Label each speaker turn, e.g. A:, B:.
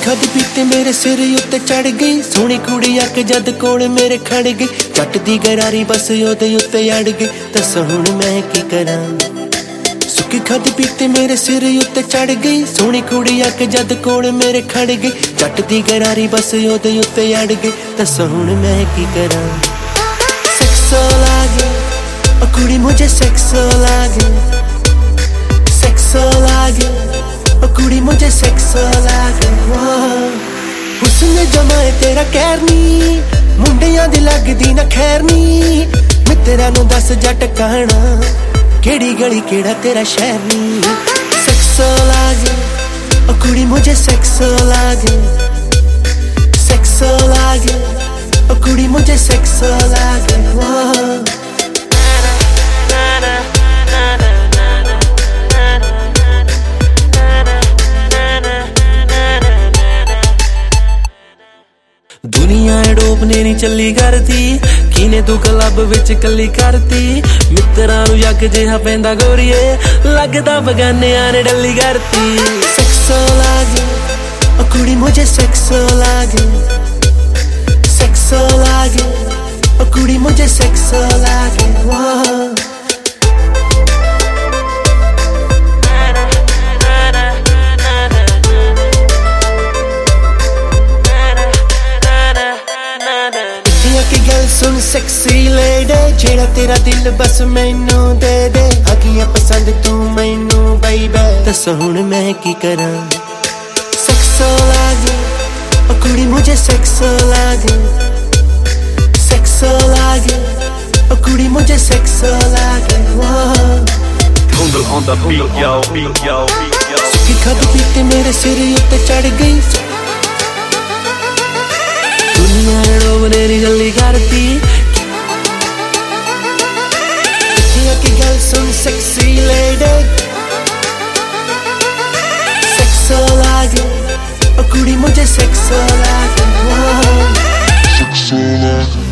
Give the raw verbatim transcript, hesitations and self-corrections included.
A: खादी पीते मेरे सिर उत्ते चढ़ गई, सोहनी कुड़ी आके जद कोल मेरे खड़ गई, जट दी गरारी बस ओदे उत्ते अड़ गई, दस हुण मैं की करां। सुक्की खादी पीते मेरे सिर उत्ते चढ़ गई, सोहनी कुड़ी आके जद कोल मेरे खड़ गई, जट दी गरारी बस ओदे उत्ते अड़ गई, दस हुण मैं की करां। सेक्सो लागे ओ कुड़ी मुझे सेक्सो लागे, सेक्सो लागे ओ कुड़ी मुझे सेक्सो लागे। हुस्न जमाए तेरा कहर नी, मुंडियां दी लगदी ना खैर नी, मित्तरां नूं दस जट कहना केड़ी गली केड़ा तेरा शहर नी। सेक्सो लागे ओ कुड़ी मुझे सेक्सो लागे, सेक्सो लागे ओ कुड़ी मुझे सेक्सो लागे। दुनिया डोबने नी चली करती, किने तू क्लब विच कली करती, मित्तरां नूं जग जिहा पैंदा गोरीए, लगदा बगानियां ने डली करती। सेक्सो लागे ओ कुड़ी मुझे सेक्सो लागे, सेक्सो लागे ओ कुड़ी मुझे सेक्सो लागे। की गल सुन सेक्सी लेडी, जेड़ा तेरा दिल बस मैनू दे दे, अगियां पसंद तू मैनू बेबी, दस हुण मैं की करां। सेक्सो लागे ओ कुड़ी मुझे सेक्सो लागे, सेक्सो लागे ओ कुड़ी मुझे सेक्सो लागे।
B: Kundal on the beat, yo, beat, yo, beat, yo.
A: सुक्की खादी पीते मेरे सिर उत्ते चढ़ गई, दुनिया डोबने नी चली करती, की गल सुन सेक्सी लेडी, सेक्सो लागे ओ कुड़ी मुझे सेक्सो लागे, सेक्सो लागे।